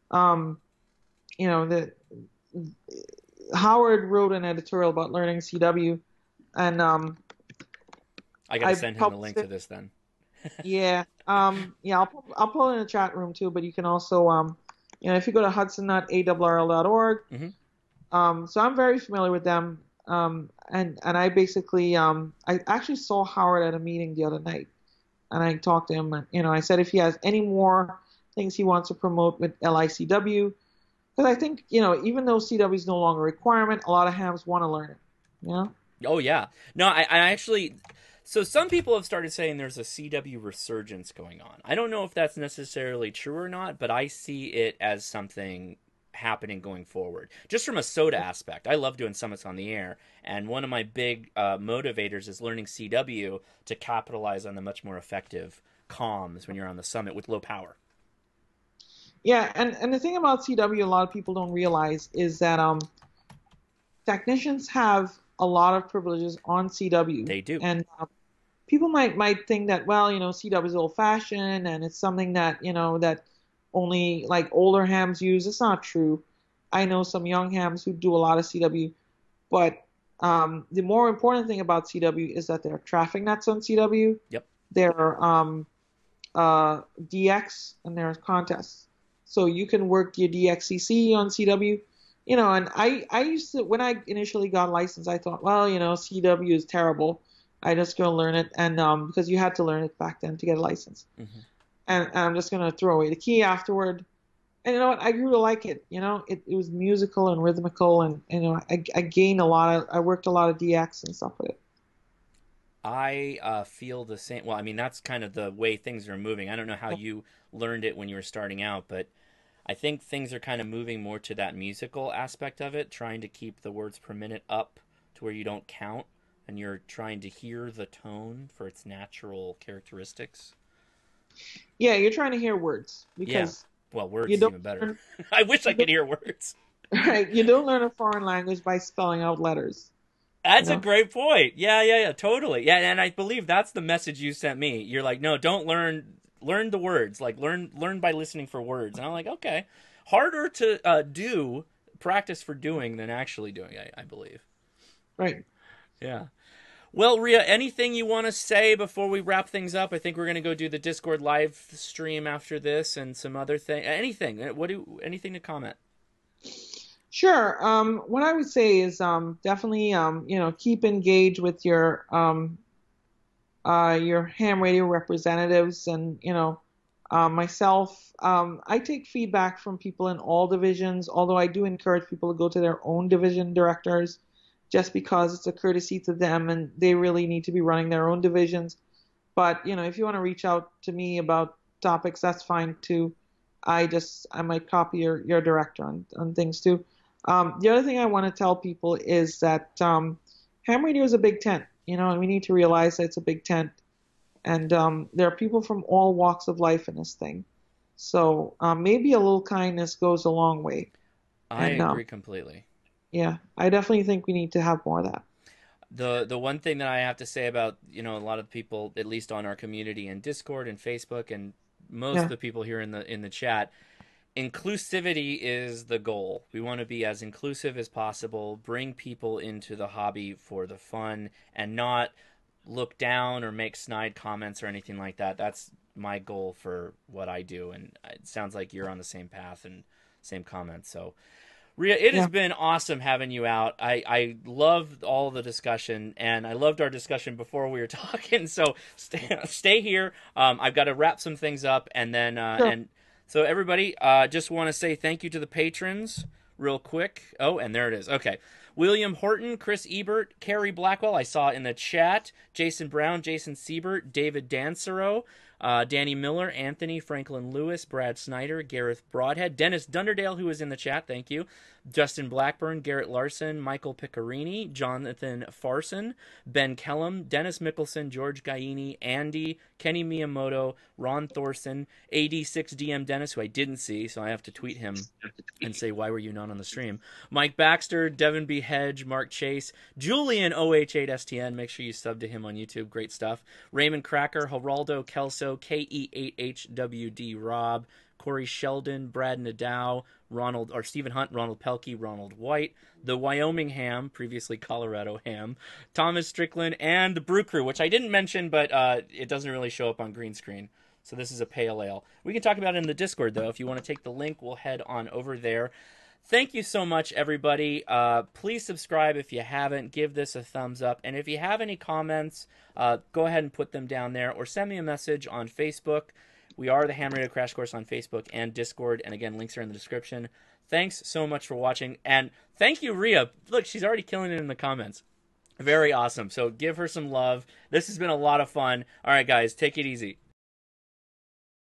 Howard wrote an editorial about learning CW, and I gotta send him a link to this then. Yeah, I'll pull it in the chat room too. But you can also, if you go to hudson.awrl.org. Mm-hmm. So I'm very familiar with them, and I basically, I actually saw Howard at a meeting the other night, and I talked to him. And, I said if he has any more things he wants to promote with LICW. Because I think, even though CW is no longer a requirement, a lot of hams want to learn it, Oh, yeah. No, I actually... So some people have started saying there's a CW resurgence going on. I don't know if that's necessarily true or not, but I see it as something happening going forward. Just from a SOTA aspect. I love doing summits on the air, and one of my big motivators is learning CW to capitalize on the much more effective comms when you're on the summit with low power. Yeah, and the thing about CW a lot of people don't realize is that technicians have a lot of privileges on CW. They do. And people might think that, well, CW is old fashioned and it's something that, that only like older hams use. It's not true. I know some young hams who do a lot of CW, but the more important thing about CW is that there are traffic nets on CW. Yep. There are DX and there's contests. So you can work your DXCC on CW. And I used to, when I initially got licensed, I thought, well, CW is terrible. I just gonna learn it, and because you had to learn it back then to get a license, Mm-hmm. and I'm just gonna throw away the key afterward. And you know what? I grew to like it. It was musical and rhythmical, and I gained a lot of. I worked a lot of DX and stuff with it. I feel the same. Well, I mean, that's kind of the way things are moving. I don't know how you learned it when you were starting out, but I think things are kind of moving more to that musical aspect of it, trying to keep the words per minute up to where you don't count and you're trying to hear the tone for its natural characteristics. Yeah, you're trying to hear words Yeah. because Well, words you is don't even better. learn, I wish I you could don't, hear words. right. You don't learn a foreign language by spelling out letters. You That's a know. great point. Yeah, totally. Yeah, and I believe that's the message you sent me. You're like, no, don't learn the words. Like learn by listening for words. And I'm like, okay, harder to do practice for doing than actually doing. I believe. Right. Yeah. Well, Ria, anything you want to say before we wrap things up? I think we're going to go do the Discord live stream after this and some other thing. Anything? Anything to comment? Sure. What I would say is definitely keep engaged with your ham radio representatives and myself. I take feedback from people in all divisions, although I do encourage people to go to their own division directors just because it's a courtesy to them and they really need to be running their own divisions. But if you want to reach out to me about topics, that's fine too. I might copy your director on things too. The other thing I want to tell people is that ham radio is a big tent, and we need to realize that it's a big tent. And there are people from all walks of life in this thing. So maybe a little kindness goes a long way. I And agree completely. yeah, I definitely think we need to have more of that. The one thing that I have to say about a lot of people, at least on our community in Discord and Facebook, and most of Yeah, the people here in the chat, inclusivity is the goal. We want to be as inclusive as possible, bring people into the hobby for the fun, and not look down or make snide comments or anything like that. That's my goal for what I do, and it sounds like you're on the same path and same comments. So Ria, it has yeah, been awesome having you out. I loved all the discussion, and I loved our discussion before we were talking. So stay here. I've got to wrap some things up, and then sure. and so everybody, just want to say thank you to the patrons real quick. Oh, and there it is. Okay. William Horton, Chris Ebert, Carrie Blackwell, I saw in the chat, Jason Brown, Jason Siebert, David Dancero, Danny Miller, Anthony, Franklin Lewis, Brad Snyder, Gareth Broadhead, Dennis Dunderdale, who was in the chat, thank you, Justin Blackburn, Garrett Larson, Michael Piccarini, Jonathan Farson, Ben Kellum, Dennis Mickelson, George Gaini, Andy, Kenny Miyamoto, Ron Thorson, AD6DM Dennis, who I didn't see, so I have to tweet him and say, why were you not on the stream? Mike Baxter, Devin B. Hedge, Mark Chase, Julian OH8STN, make sure you sub to him on YouTube, great stuff. Raymond Cracker, Geraldo Kelso, KE8HWD Rob, Corey Sheldon, Brad Nadow, Stephen Hunt, Ronald Pelkey, Ronald White, the Wyoming Ham, previously Colorado Ham, Thomas Strickland, and the Brew Crew, which I didn't mention, but it doesn't really show up on green screen. So this is a pale ale. We can talk about it in the Discord, though. If you want to take the link, we'll head on over there. Thank you so much, everybody. Please subscribe if you haven't. Give this a thumbs up. And if you have any comments, go ahead and put them down there or send me a message on Facebook. We are the Ham Radio Crash Course on Facebook and Discord. And again, links are in the description. Thanks so much for watching. And thank you, Ria. Look, she's already killing it in the comments. Very awesome. So give her some love. This has been a lot of fun. All right, guys, take it easy.